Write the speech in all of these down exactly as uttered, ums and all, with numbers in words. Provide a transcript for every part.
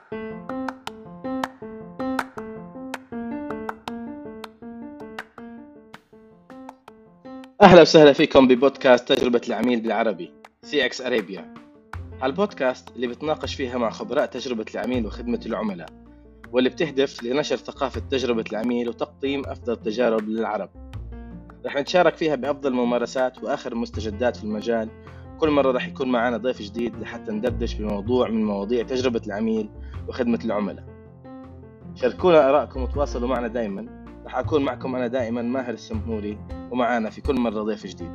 أهلا وسهلا فيكم ببودكاست تجربة العميل بالعربي سي إكس أريبيا. هالبودكاست اللي بتناقش فيها مع خبراء تجربة العميل وخدمة العملاء، واللي بتهدف لنشر ثقافة تجربة العميل وتقديم أفضل تجارب للعرب. رح نتشارك فيها بأفضل الممارسات وآخر المستجدات في المجال. كل مرة رح يكون معنا ضيف جديد لحتى ندردش بموضوع من مواضيع تجربة العميل وخدمة العملاء. شاركونا آراءكم وتواصلوا معنا دايما. رح أكون معكم أنا دائما ماهر السمهوري، ومعانا في كل مرة ضيف جديد.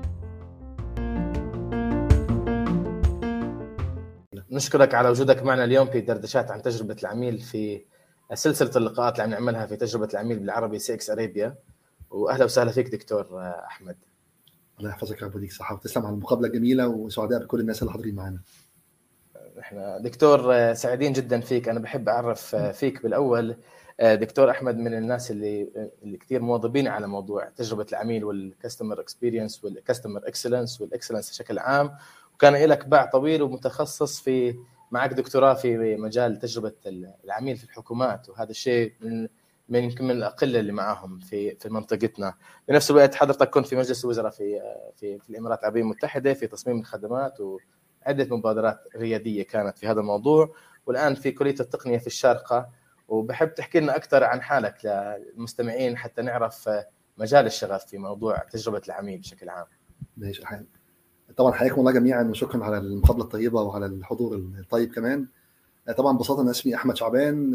نشكرك على وجودك معنا اليوم في دردشات عن تجربة العميل في سلسلة اللقاءات اللي عم نعملها في تجربة العميل بالعربي سي إكس أريبيا. وأهلا وسهلا فيك دكتور أحمد. الله يحفظك يا أبو صحة، وتسلم على المقابلة الجميلة، وسعداء بكل الناس اللي حاضرين معنا. احنا دكتور سعيدين جدا فيك. أنا بحب أعرف فيك بالأول. دكتور أحمد من الناس اللي اللي كتير مواظبين على موضوع تجربة العميل والكاستمر اكسبيرينس والكاستمر اكسلنس والاكسلنس بشكل عام، وكان لك باع طويل ومتخصص في معك دكتوراه في مجال تجربة العميل في الحكومات، وهذا الشيء من من يمكن من الأقل اللي معاهم في في منطقتنا. بنفس الوقت حضرتك كنت في مجلس الوزراء في في في الإمارات العربية المتحدة في تصميم الخدمات، وعدة مبادرات ريادية كانت في هذا الموضوع، والآن في كلية التقنية في الشارقة. وبحب تحكي لنا أكثر عن حالك للمستمعين حتى نعرف مجال الشغف في موضوع تجربة العميل بشكل عام. ماشي حال. طبعا حياكم الله جميعا، وشكرا على المقابلة الطيبة وعلى الحضور الطيب كمان. طبعا ببساطة أنا اسمي أحمد شعبان،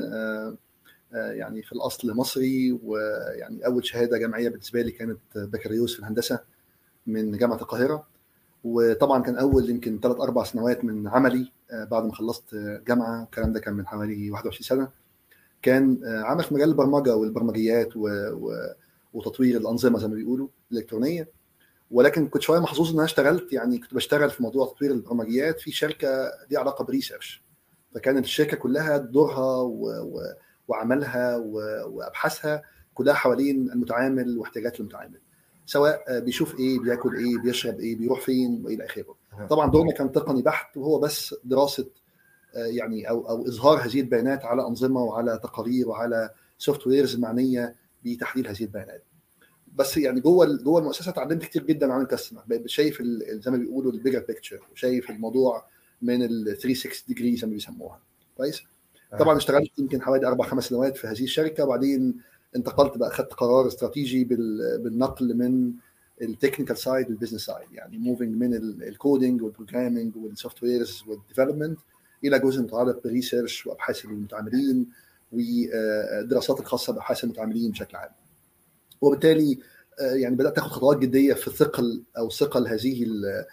يعني في الأصل مصري، ويعني أول شهادة جامعية بالنسبة لي كانت بكالوريوس في الهندسة من جامعة القاهرة. وطبعا كان أول يمكن ثلاث أربع سنوات من عملي بعد ما خلصت جامعة، الكلام ده كان من حوالي واحد وعشرين سنة، كان عمل في مجال البرمجة والبرمجيات و... و... وتطوير الأنظمة زي ما بيقولوا الإلكترونية. ولكن كنت شوية محظوظ إن أنا اشتغلت، يعني كنت بشتغل في موضوع تطوير البرمجيات في شركة دي علاقة بريسيرش، فكانت الشركة كلها دورها و... و... وعملها و... وأبحاثها كلها حوالين المتعامل واحتياجات المتعامل، سواء بيشوف إيه، بياكل إيه، بيشرب إيه، بيروح فين، وإلى آخره. طبعا دورنا كان تقني بحت، وهو بس دراسة يعني او او اظهار هذه البيانات على انظمه وعلى تقارير وعلى سوفت ويرز معنيه بتحليل هذه البيانات. بس يعني جوه جوه المؤسسه اتعلمت كتير جدا عن الكاستمر، شايف زي ما بيقولوا البيجر بيكتشر، وشايف الموضوع من ال ثلاثمية وستين ديجري زي ما بيسموها. كويس. طبعا اشتغلت يمكن حوالي اربع خمس سنوات في هذه الشركه، وبعدين انتقلت بقى، اخذت قرار استراتيجي بالنقل من التكنيكال سايد للبزنس سايد، يعني موفينج من الكودينج والبروجرامينج والسوفت ويرز والديفلوبمنت الى جزء متعلق بالريسيرش وابحاث المتعاملين ودراسات الخاصه بابحاث المتعاملين بشكل عام. وبالتالي يعني بدات اخذ خطوات جديه في ثقل او ثقل هذه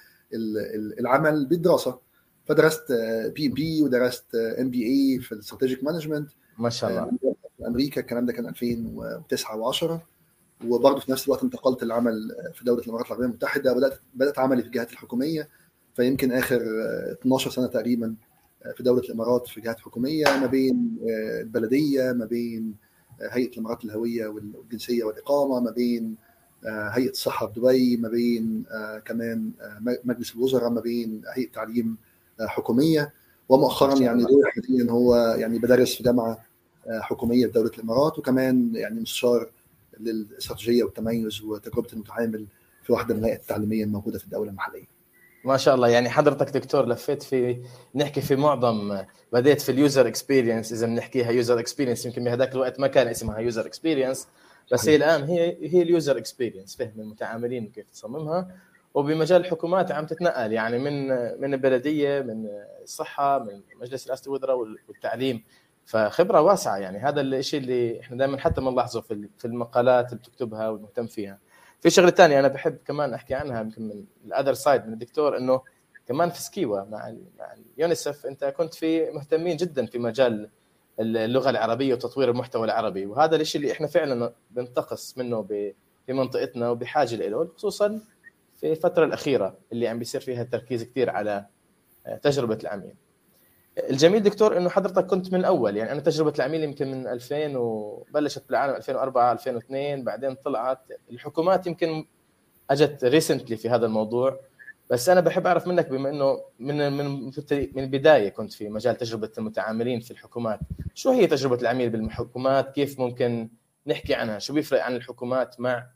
العمل بالدراسه. فدرست بي ام بي ودرست ام بي اي في الاستراتيجيك مانجمنت ما شاء الله في امريكا، الكلام ده كان ألفين وتسعة وعشرة. وبرضه في نفس الوقت انتقلت العمل في دوله الامارات العربيه المتحده، وبدات بدات عملي في الجهات الحكوميه، فيمكن اخر اثناشر سنه تقريبا في دولة الإمارات في جهات حكومية، ما بين البلدية، ما بين هيئة الإمارات الهوية والجنسية والإقامة، ما بين هيئة الصحة في دبي، ما بين كمان مجلس الوزراء، ما بين هيئة تعليم حكومية. ومؤخرا يعني دوري حاليا هو يعني بدرس في جامعة حكومية في دولة الإمارات، وكمان يعني مستشار للاستراتيجية والتميز وتجربة المتعامل في واحدة من الهيئات التعليمية الموجودة في الدولة المحلية. ما شاء الله. يعني حضرتك دكتور لفيت في نحكي في معظم، بديت في اليوزر اكسبيرينس، اذا بنحكيها يوزر اكسبيرينس يمكن بهذاك الوقت ما كان اسمها يوزر اكسبيرينس، بس هي الان هي هي اليوزر اكسبيرينس، فهم المتعاملين وكيف تصممها. وبمجال الحكومات عم تتنقل يعني من من البلديه، من الصحه، من مجلس رئاسه الوزراء والتعليم، فخبره واسعه. يعني هذا الشيء اللي احنا دائما حتى بنلاحظه في في المقالات اللي بتكتبها والمهتم فيها. في شغله ثانيه انا بحب كمان احكي عنها يمكن من الاذر سايد من الدكتور، انه كمان في سكيوا مع مع اليونيسف انت كنت في مهتمين جدا في مجال اللغه العربيه وتطوير المحتوى العربي، وهذا الشيء اللي احنا فعلا بنتقص منه في منطقتنا وبحاجه له، خصوصا في الفتره الاخيره اللي عم بيصير فيها التركيز كثير على تجربه العميل. الجميل دكتور انه حضرتك كنت من الاول، يعني انا تجربه العميل يمكن من ألفين وبلشت بالعالم ألفين وأربعة ألفين واثنين، بعدين طلعت الحكومات يمكن اجت ريسنتلي في هذا الموضوع. بس انا بحب اعرف منك، بما انه من من من البدايه كنت في مجال تجربه المتعاملين في الحكومات، شو هي تجربة العميل بالحكومات؟ كيف ممكن نحكي عنها؟ شو بيفرق عن الحكومات مع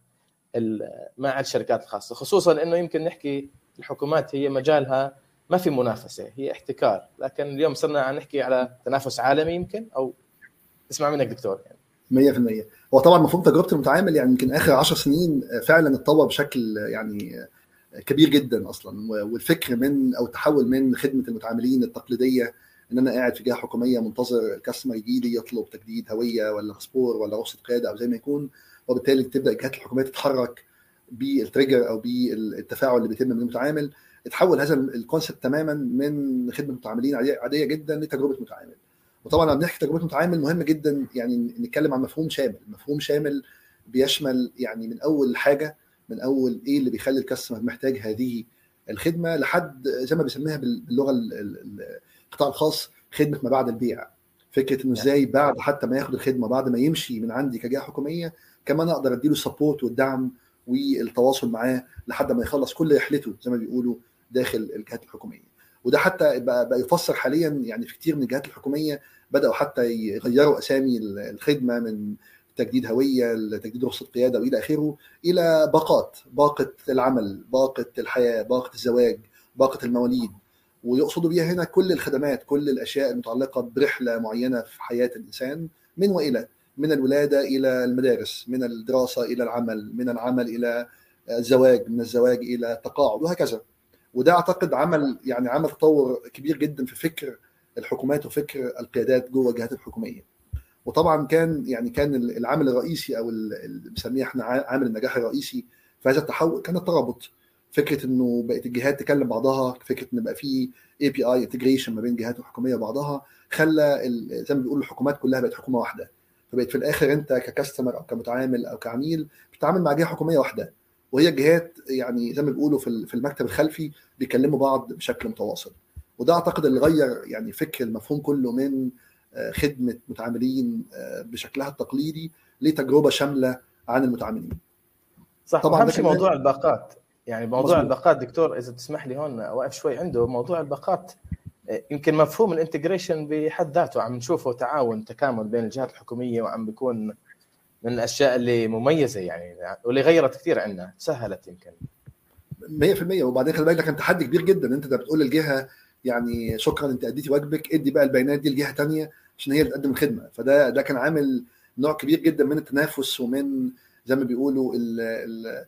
مع الشركات الخاصة، خصوصا إنه يمكن نحكي الحكومات هي مجالها ما في منافسة، هي احتكار، لكن اليوم صرنا عم نحكي على تنافس عالمي يمكن، أو اسمع منك دكتور. يعني مية في المية هو طبعا مفهوم تجربة المتعامل يعني يمكن آخر عشر سنين فعلا اتطور بشكل يعني كبير جدا أصلا، والفكر من أو التحول من خدمة المتعاملين التقليدية إن أنا قاعد في جهة حكومية منتظر الكاستمر يجي لي يطلب تجديد هوية ولا باسبور ولا رخصة قيادة أو زي ما يكون، وبالتالي تبدأ الجهات الحكومية تتحرك بالتريجر أو بالتفاعل اللي بيتم من المتعامل. اتحول هذا الكونسبت تماما من خدمة متعاملين عادية جدا لتجربة متعامل. وطبعا لما بنحكي تجربه متعامل مهم جدا يعني نتكلم عن مفهوم شامل. مفهوم شامل بيشمل يعني من اول حاجه، من اول ايه اللي بيخلي الكاستمر محتاج هذه الخدمه، لحد زي ما بيسميها باللغه القطاع الخاص خدمه ما بعد البيع. فكره انه ازاي بعد حتى ما ياخد الخدمه، بعد ما يمشي من عندي كجهه حكوميه، كمان اقدر اديله السبورت والدعم والتواصل معاه لحد ما يخلص كل رحلته زي ما بيقولوا داخل الجهات الحكوميه. وده حتى بقى يفسر حاليا يعني في كتير من الجهات الحكوميه بداوا حتى يغيروا اسامي الخدمه من تجديد هويه لتجديد رخصه قياده والى اخره الى باقات، باقه العمل، باقه الحياه، باقه الزواج، باقه المواليد. ويقصدوا بيها هنا كل الخدمات، كل الاشياء المتعلقه برحله معينه في حياه الانسان من والى، من الولاده الى المدارس، من الدراسه الى العمل، من العمل الى الزواج، من الزواج الى التقاعد وهكذا. وده اعتقد عمل يعني عمل تطور كبير جدا في فكر الحكومات وفكر القيادات جوه الجهات الحكوميه. وطبعا كان يعني كان العامل الرئيسي او اللي بنسميه احنا عامل النجاح الرئيسي في هذا التحول كان الترابط. فكره انه بقت الجهات تكلم بعضها، فكره ان بقى في اي بي اي انتجريشن ما بين الجهات الحكوميه وبعضها، خلى زي ما بيقولوا الحكومات كلها بقت حكومه واحده. فبقت في الاخر انت ككاستمر او كمتعامل او كعميل بتتعامل مع جهه حكوميه واحده، وهي الجهات يعني زي ما بيقولوا في المكتب الخلفي بيكلموا بعض بشكل متواصل. وده اعتقد اللي غير يعني فكر المفهوم كله من خدمه متعاملين بشكلها التقليدي لتجربه شامله عن المتعاملين. صح. طبعا في موضوع الباقات، يعني موضوع مزبوط. الباقات دكتور اذا تسمح لي هون واقف شوي عنده موضوع الباقات. يمكن مفهوم الانتجريشن بحد ذاته عم نشوفه تعاون تكامل بين الجهات الحكوميه، وعم بيكون من الاشياء اللي مميزه يعني واللي غيرت كثير عنا، سهلت يمكن مية في المية. وبعدين خلي بالك كان تحدي كبير جدا، انت ده بتقول للجهه يعني شكرا انت اديتي واجبك، ادي بقى البيانات دي لجهه ثانيه عشان هي اللي تقدم الخدمه. فده ده كان عامل نوع كبير جدا من التنافس ومن زي ما بيقولوا ال ال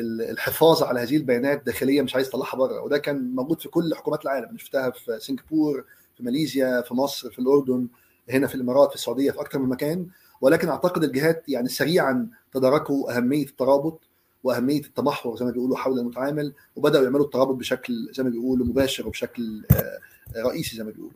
الحفاظ على هذه البيانات داخليا، مش عايز تطلعها بره. وده كان موجود في كل حكومات العالم. انا شفتها في سنغافوره، في ماليزيا، في مصر، في الاردن، هنا في الامارات، في السعوديه، في اكثر من مكان. ولكن اعتقد الجهات يعني سريعا تداركوا اهميه الترابط واهميه التمحور زي ما بيقولوا حول المتعامل، وبداوا يعملوا الترابط بشكل زي ما بيقولوا مباشر وبشكل رئيسي زي ما بيقولوا.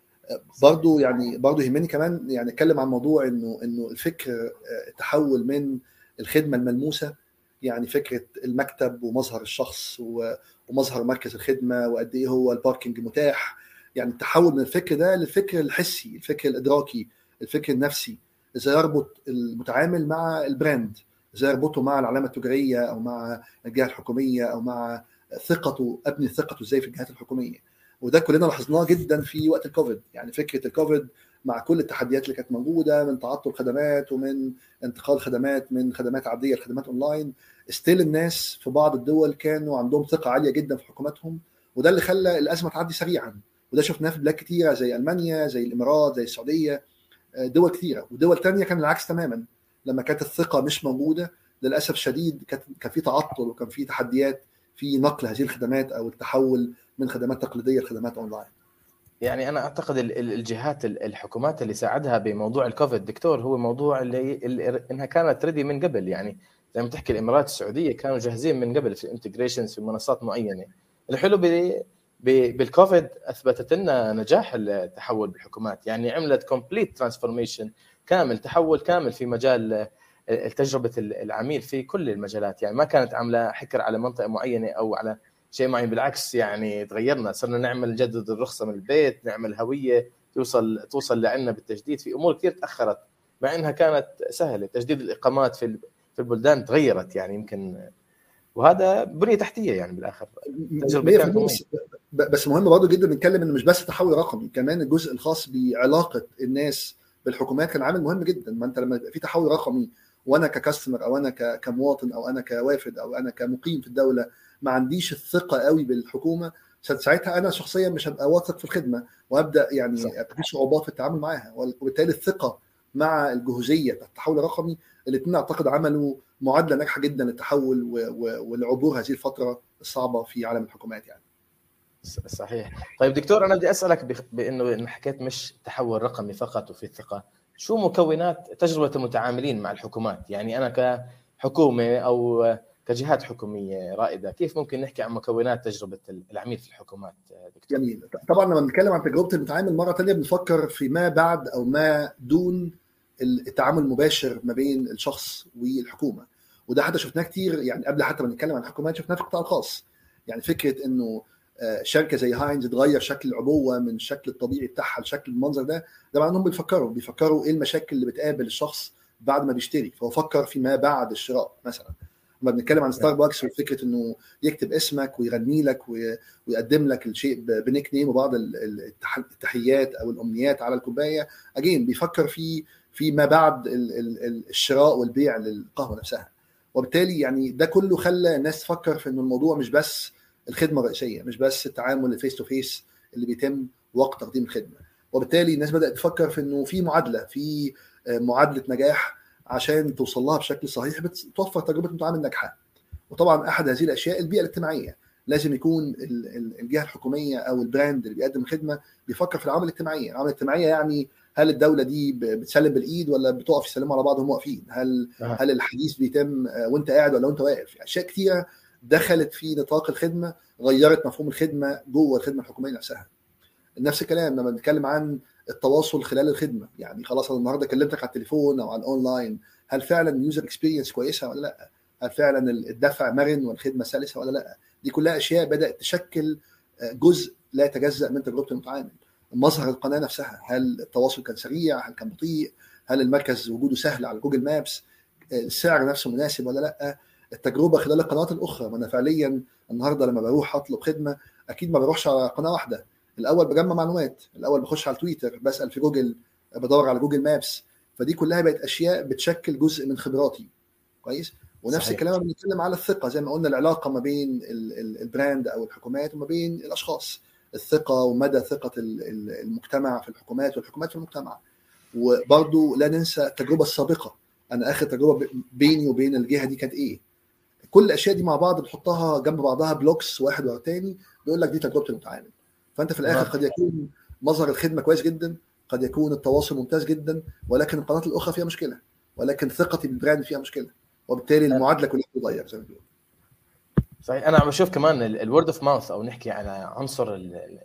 برضو يعني برضو يهمني كمان يعني اتكلم عن موضوع انه انه الفكر التحول من الخدمه الملموسه، يعني فكره المكتب ومظهر الشخص ومظهر مركز الخدمه وقد ايه هو الباركينج متاح، يعني التحول من الفكر ده للفكر الحسي، الفكر الادراكي، الفكر النفسي. ازاي يربط المتعامل مع البراند، ازاي يربطه مع العلامه التجاريه او مع الجهه الحكوميه او مع ثقته، ابني ثقته ازاي في الجهات الحكوميه. وده كلنا لاحظناه جدا في وقت الكوفيد. يعني فكره الكوفيد مع كل التحديات اللي كانت موجوده من تعطل خدمات ومن انتقال خدمات من خدمات عاديه لخدمات اونلاين، ستيل الناس في بعض الدول كانوا عندهم ثقه عاليه جدا في حكوماتهم، وده اللي خلى الازمه تعدي سريعا. وده شفناه في بلاد كتيره زي المانيا، زي الامارات، زي السعوديه، دول كتيره. ودول تانية كان العكس تماما، لما كانت الثقه مش موجوده للاسف شديد كان في تعطل وكان في تحديات في نقل هذه الخدمات او التحول من خدمات تقليديه لخدمات اونلاين. يعني انا اعتقد الجهات الحكومات اللي ساعدها بموضوع الكوفيد دكتور هو موضوع اللي, اللي انها كانت ريدي من قبل. يعني زي ما تحكي الامارات السعوديه كانوا جاهزين من قبل في الانتجريشنز في منصات معينه. الحلو بالكوفيد اثبتت لنا نجاح التحول بالحكومات، يعني عملت كومبليت ترانسفورميشن كامل، تحول كامل في مجال تجربه العميل في كل المجالات. يعني ما كانت عامله حكر على منطقه معينه او على شيء معين، بالعكس يعني تغيرنا، صرنا نعمل نجدد الرخصه من البيت، نعمل هويه توصل توصل لعنا بالتجديد في امور كثير تاخرت مع انها كانت سهله. تجديد الاقامات في في البلدان تغيرت يعني يمكن، وهذا بنيه تحتيه يعني بالاخر تجربه كانت مميزه. بس مهم برضه جدا نتكلم انه مش بس تحول رقمي، كمان الجزء الخاص بعلاقه الناس بالحكومات كان عامل مهم جدا. ما انت لما يبقى في تحول رقمي وانا ككاستمر او انا كمواطن او انا كوافد او انا كمقيم في الدوله ما عنديش الثقه قوي بالحكومه، ساعتها انا شخصيا مش هبقى واثق في الخدمه وابدا يعني ابقى في صعوبات في التعامل معاها. وبالتالي الثقه مع الجهوزيه بتاعت التحول الرقمي الاثنين اعتقد عملوا معادله ناجحه جدا للتحول والعبور هذه الفتره الصعبه في عالم الحكومات يعني. صحيح. طيب دكتور انا بدي اسالك بانه ان حكيت مش تحول رقمي فقط وفي الثقه، شو مكونات تجربه المتعاملين مع الحكومات؟ يعني انا كحكومه او كجهات حكوميه رائده كيف ممكن نحكي عن مكونات تجربه العميل في الحكومات دكتور؟ جميل. طبعا لما بنتكلم عن تجربه المتعامل مره ثانيه بنفكر في ما بعد او ما دون التعامل المباشر ما بين الشخص والحكومه، وده حتى شفناه كتير يعني قبل حتى ما نتكلم عن الحكومات شفناه في القطاع الخاص. يعني فكره انه شركه زي هاينز تغير شكل العبوه من الشكل الطبيعي بتاعها لشكل المنظر ده، ده معناه انهم بيفكروا بيفكروا ايه المشاكل اللي بتقابل الشخص بعد ما بيشتري، فهو فكر فيما بعد الشراء. مثلا لما بنتكلم عن ستاربكس وفكره انه يكتب اسمك ويغني لك ويقدم لك الشيء بنيك نيم وبعض التحيات او الامنيات على الكوبايه، اجين بيفكر في فيما بعد الشراء والبيع للقهوه نفسها. وبالتالي يعني ده كله خلى الناس تفكر في انه الموضوع مش بس الخدمه الرئيسيه، مش بس التعامل الفيس تو فيس اللي بيتم وقت تقديم الخدمه. وبالتالي الناس بدات تفكر في انه في معادله في معادله نجاح عشان توصل لها بشكل صحيح بتوفر تجربه متعامل ناجحه. وطبعا احد هذه الاشياء البيئه الاجتماعيه، لازم يكون الجهه الحكوميه او البراند اللي بيقدم الخدمه بيفكر في العوامل الاجتماعيه. العوامل الاجتماعيه يعني هل الدوله دي بتسلم بالايد ولا بتقف يسلموا على بعض وهم واقفين؟ هل أه. هل الحديث بيتم وانت قاعد ولا وانت واقف؟ اشياء كثيره دخلت في نطاق الخدمه غيرت مفهوم الخدمه جوه الخدمه الحكوميه نفسها. نفس الكلام لما بنتكلم عن التواصل خلال الخدمه، يعني خلاص انا النهارده كلمتك على التليفون او على الاونلاين، هل فعلا اليوزر اكسبيرينس كويسه ولا لا؟ هل فعلا الدفع مرن والخدمه سلسه ولا لا؟ دي كلها اشياء بدات تشكل جزء لا يتجزا من تجربه المتعامل. مظهر القناه نفسها، هل التواصل كان سريع؟ هل كان بطيء؟ هل المركز وجوده سهل على جوجل مابس؟ السعر نفسه مناسب ولا لا؟ التجربه خلال القنوات الاخرى، ما انا فعليا النهارده لما بروح اطلب خدمه اكيد ما بروحش على قناه واحده، الاول بجمع معلومات، الاول بخش على تويتر، بسال في جوجل، بدور على جوجل مابس. فدي كلها بقت اشياء بتشكل جزء من خبراتي كويس. ونفس الكلام بنتكلم على الثقه، زي ما قلنا العلاقه ما بين البراند او الحكومات وما بين الاشخاص، الثقه ومدى ثقه المجتمع في الحكومات والحكومات في المجتمع. وبرضو لا ننسى التجربه السابقه، انا اخر تجربه بيني وبين الجهه دي كانت ايه. كل الاشياء دي مع بعض بتحطها جنب بعضها بلوكس واحد ورا الثاني بيقول لك دي تجربه المتعامل. فانت في الاخر قد يكون مظهر الخدمه كويس جدا، قد يكون التواصل ممتاز جدا، ولكن القناه الاخرى فيها مشكله، ولكن ثقتي بالبراند فيها مشكله، وبالتالي المعادله كلها بتتغير زي ما بيقولوا. صحيح. انا عم بشوف كمان الورد اوف ماوث او نحكي على عنصر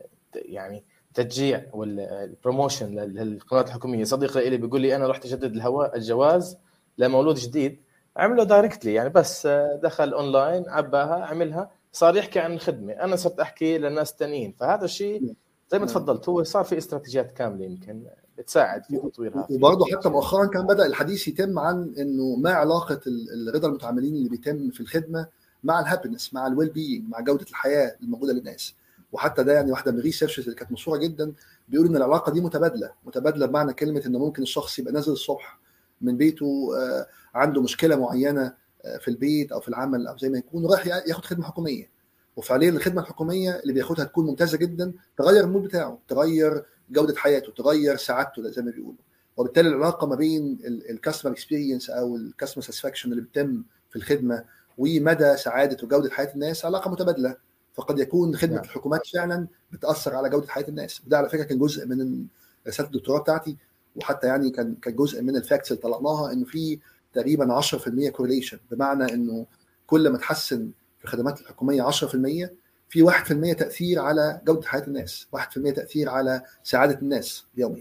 يعني تشجيع والبروموشن للقنوات الحكوميه. صديقي لي بيقول لي انا رحت اجدد الهواء الجواز لمولود جديد، عمله دايركتلي يعني بس دخل اونلاين عباها عملها، صار يحكي عن الخدمه، انا صرت احكي للناس الثانيين. فهذا الشيء زي ما تفضلت هو صار في استراتيجيات كامله يمكن بتساعد في تطويرها. وبرضه حتى مؤخرا كان بدا الحديث يتم عن انه ما علاقه الرضا المتعاملين اللي بيتم في الخدمه مع الهابينس، مع الويل بينج، مع جوده الحياه الموجوده للناس. وحتى ده يعني واحده من الريسيرشز اللي كانت مشهوره جدا بيقول ان العلاقه دي متبادله، متبادله بمعنى كلمه انه ممكن الشخص يبقى نازل الصبح من بيته عنده مشكله معينه في البيت او في العمل او زي ما يكون، رايح ياخد خدمه حكوميه، وفعليا الخدمه الحكوميه اللي بياخدها تكون ممتازه جدا، تغير المود بتاعه، تغير جوده حياته، تغير سعادته زي ما بيقولوا. وبالتالي العلاقه ما بين الكاستمر اكسبيرينس او الكاستمر ساتسفاكشن اللي بتتم في الخدمه ومدى سعاده وجوده حياه الناس علاقه متبادله. فقد يكون خدمه نعم. الحكومات فعلا بتاثر على جوده حياه الناس. وده على فكره كان جزء من رساله الدكتوراه بتاعتي، وحتى يعني كان كان جزء من الفاكتس اللي طلعناها انه في تقريبا عشرة بالمية كورليشن، بمعنى انه كل ما تحسن في الخدمات الحكوميه عشرة بالمية في واحد بالمية تاثير على جوده حياه الناس، واحد بالمية تاثير على سعاده الناس يوميا.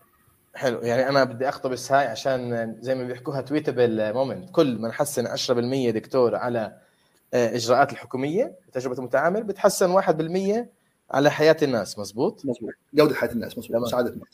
حلو. يعني انا بدي اقتبس هاي عشان زي ما بيحكوها تويتابل مومنت، كل ما نحسن عشرة بالمية دكتور على اجراءات الحكوميه تجربه المتعامل بتحسن واحد بالمية على حياه الناس. مزبوط مزبوط، جوده حياه الناس، مزبوط، سعاده الناس،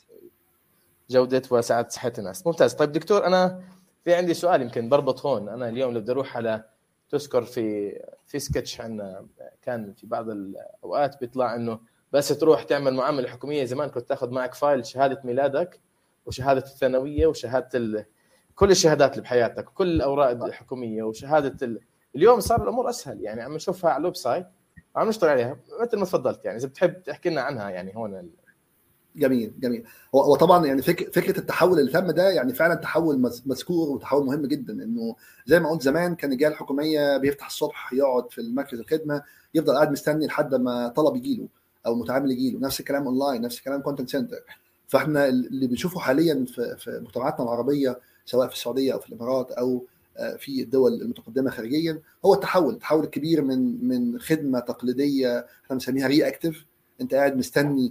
جوده وسعاده صحه الناس. ممتاز. طيب دكتور انا في عندي سؤال يمكن بربط هون. انا اليوم لو بدي اروح على تذكر في في سكتش عندنا كان في بعض الاوقات بيطلع انه بس تروح تعمل معامله حكوميه زمان كنت تاخذ معك فايل شهاده ميلادك وشهاده الثانويه وشهاده ال... كل الشهادات اللي بحياتك وكل الاوراق الحكوميه وشهاده ال... اليوم صار الامور اسهل، يعني عم نشوفها على الويب سايت عم نشتغل عليها مثل ما تفضلت. يعني اذا بتحب تحكي لنا عنها يعني هون ال... جميل جميل. هو طبعا يعني فك... فكره التحول اللي تم ده يعني فعلا تحول مذكور وتحول مهم جدا. انه زي ما قلت زمان كان الجهه الحكوميه بيفتح الصبح يقعد في المركز الخدمه يفضل قاعد مستني لحد ما طلب يجي له او متعامل يجي له. نفس الكلام اونلاين، نفس الكلام كونتنت سنتر. فاحنا اللي بنشوفه حاليا في في مجتمعاتنا العربيه سواء في السعوديه او في الامارات او في الدول المتقدمه خارجيا هو التحول التحول الكبير من من خدمه تقليديه احنا بنسميها رياكتيف، انت قاعد مستني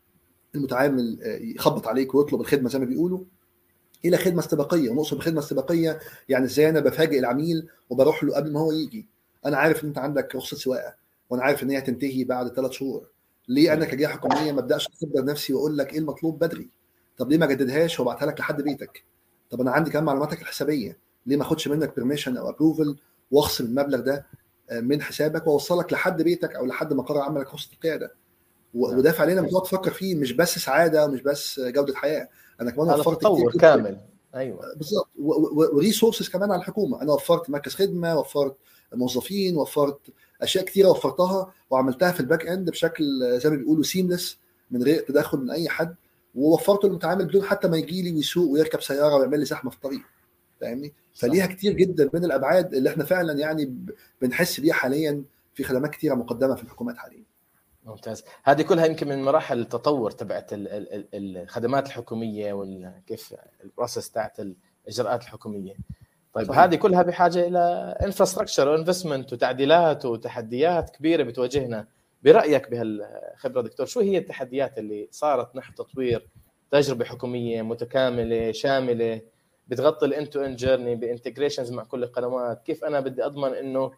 المتعامل يخبط عليك ويطلب الخدمه زي ما بيقولوا، الى خدمه استباقيه. ونقصد بخدمه استباقيه يعني ازاي انا بفاجئ العميل وبروح له قبل ما هو يجي. انا عارف ان انت عندك رخصه سواقه وانا عارف ان هي هتنتهي بعد ثلاث شهور، ليه انا كجهه حكوميه ما ابداش اخبر نفسي واقول لك ايه المطلوب بدري؟ طب ليه ما اجددهاش وابعتها لك لحد بيتك؟ طب انا عندي كمان معلوماتك الحسابيه، ليه ما اخدش منك بيرميشن او ابروفل واخصم المبلغ ده من حسابك واوصلك لحد بيتك او لحد مقر عملك رخصه القياده؟ وده فعليا بتقعد تفكر فيه، مش بس سعاده ومش بس جوده حياه، انا كمان وفرت تطور كامل. ايوه بالظبط. وريسورسز كمان على الحكومه، انا وفرت مركز خدمه، وفرت موظفين، وفرت اشياء كثيره وفرتها وعملتها في الباك اند بشكل زي ما بيقولوا سيملس من غير تدخل من اي حد، ووفرت المتعامل بدون حتى ما يجي لي ويسوق ويركب سياره ويعمل لي زحمه في الطريق. فاهمني؟ فليها كتير جدا من الابعاد اللي احنا فعلا يعني بنحس بيها حاليا في خدمات كثيره مقدمه في الحكومات حاليا. ممتاز. هذه كلها يمكن من مراحل التطور تبعت الخدمات الحكوميه وكيف البروسيس تاعت الاجراءات الحكوميه. طيب صحيح. هذه كلها بحاجه الى انفراستراكشر وانفستمنت وتعديلات وتحديات كبيره بتواجهنا. برايك بهالخبره دكتور، شو هي التحديات اللي صارت نحو تطوير تجربه حكوميه متكامله شامله بتغطي الانت تو اند جيرني بانتجريشنز مع كل القنوات؟ كيف انا بدي اضمن انه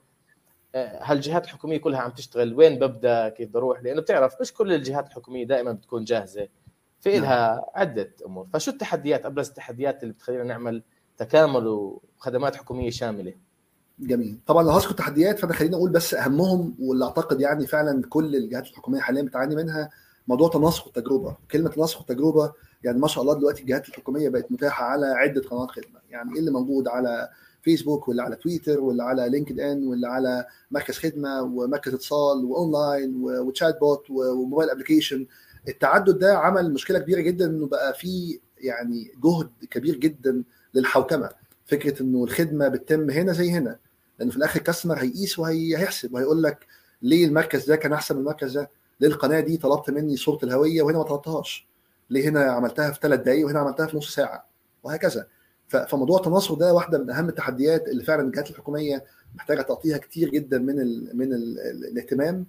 هالجهات الحكوميه كلها عم تشتغل؟ وين ببدا؟ كيف بروح؟ لانه بتعرف مش كل الجهات الحكوميه دائما بتكون جاهزه، في لها عده امور. فشو التحديات، ابرز التحديات اللي بتخلينا نعمل تكامل وخدمات حكوميه شامله؟ جميل. طبعا لو هذكر تحديات فانا خليني اقول بس اهمهم واللي اعتقد يعني فعلا كل الجهات الحكوميه حاليا بتعاني منها، موضوع تناسق التجربه. كلمه تناسق التجربه يعني ما شاء الله دلوقتي الجهات الحكوميه بقت متاحه على عده قنوات خدمه، يعني ايه اللي موجود على فيسبوك ولا على تويتر ولا على لينكد ان ولا على مركز خدمه ومركز اتصال واونلاين وتشات بوت وموبايل ابلكيشن. التعدد ده عمل مشكله كبيره جدا، انه بقى في يعني جهد كبير جدا للحوكمه. فكره انه الخدمه بتتم هنا زي هنا، لان في الاخر الكاستمر هيقيس وهيحسب وهيقول لك ليه المركز ده كان احسن من المركز ده، ليه القناه دي طلبت مني صوره الهويه وهنا ما طلبتهاش، ليه هنا عملتها في ثلاث دقائق وهنا عملتها في نص ساعه، وهكذا. فموضوع التناسق ده واحده من اهم التحديات اللي فعلا الجهات الحكوميه محتاجه تعطيها كتير جدا من ال من ال الاهتمام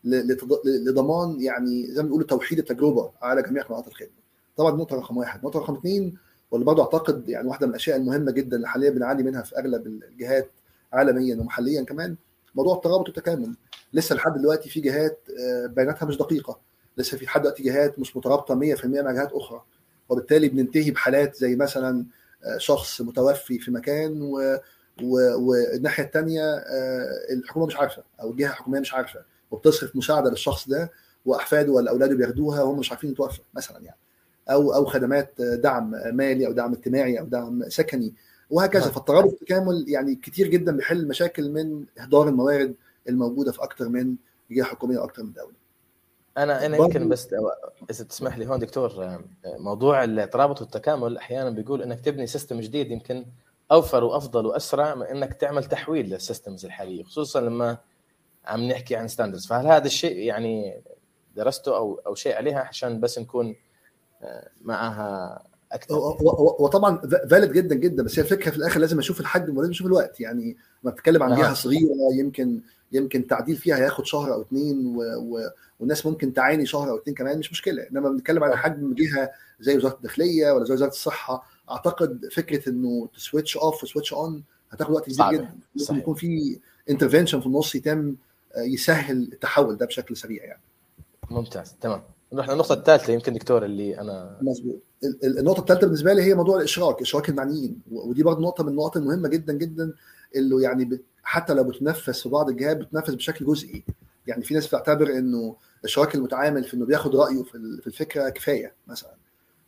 لضمان يعني زي ما بيقولوا توحيد التجربه على جميع قنوات الخدمه. طبعا نقطه رقم واحد. نقطه رقم اثنين واللي برضه اعتقد يعني واحده من الاشياء المهمه جدا اللي حاليا بنعاني منها في اغلب الجهات عالميا ومحليا كمان، موضوع الترابط والتكامل. لسه لحد دلوقتي في جهات بياناتها مش دقيقه، لسه في لحد دلوقتي جهات مش مترابطه مية في المية مع جهات اخرى، وبالتالي بننتهي بحالات زي مثلا شخص متوفي في مكان و... و... والناحيه الثانيه الحكومه مش عارفه او الجهه الحكوميه مش عارفه وبتصرف مساعده للشخص ده واحفاده ولا اولاده بياخدوها وهم مش عارفين يتوفى مثلا يعني، او او خدمات دعم مالي او دعم اجتماعي او دعم سكني وهكذا. فالترابط والتكامل يعني كتير جدا بيحل مشاكل من اهدار الموارد الموجوده في اكتر من جهه حكوميه واكتر من دوله. انا انا يمكن بس اذا تسمح لي هون دكتور، موضوع الترابط والتكامل احيانا بيقول انك تبني سيستم جديد يمكن اوفر وافضل واسرع من انك تعمل تحويل للسيستمز الحاليه، خصوصا لما عم نحكي عن ستاندردز. فهل هذا الشيء يعني درسته او او شيء عليها عشان بس نكون معها اكثر؟ وطبعا فاليد جدا جدا، بس هي الفكره في الاخر لازم اشوف الحجم ولازم اشوف الوقت. يعني لما بتكلم عن جهه صغيره يمكن يمكن تعديل فيها هياخد شهر او اتنين و... و... والناس ممكن تعاني شهر او اتنين كمان مش مشكله، انما بنتكلم على حجم جهه زي وزاره الداخليه ولا زي وزاره الصحه، اعتقد فكره انه تسويتش اوف وسويتش اون هتاخد وقت كبير جدا. ممكن يكون في انترفنشن في النص يتم يسهل التحول ده بشكل سريع يعني. ممتاز تمام. نروح للنقطه الثالثه يمكن دكتور اللي انا مظبوط. النقطه الثالثه بالنسبه لي هي موضوع الاشراك، اشراك المعنيين، ودي برضه نقطه من النقط المهمه جدا جدا اللي يعني حتى لو بتنفذ في بعض الجهات بتنفذ بشكل جزئي. يعني في ناس بتعتبر انه اشراك المتعامل في انه بياخد رايه في الفكره كفايه مثلا،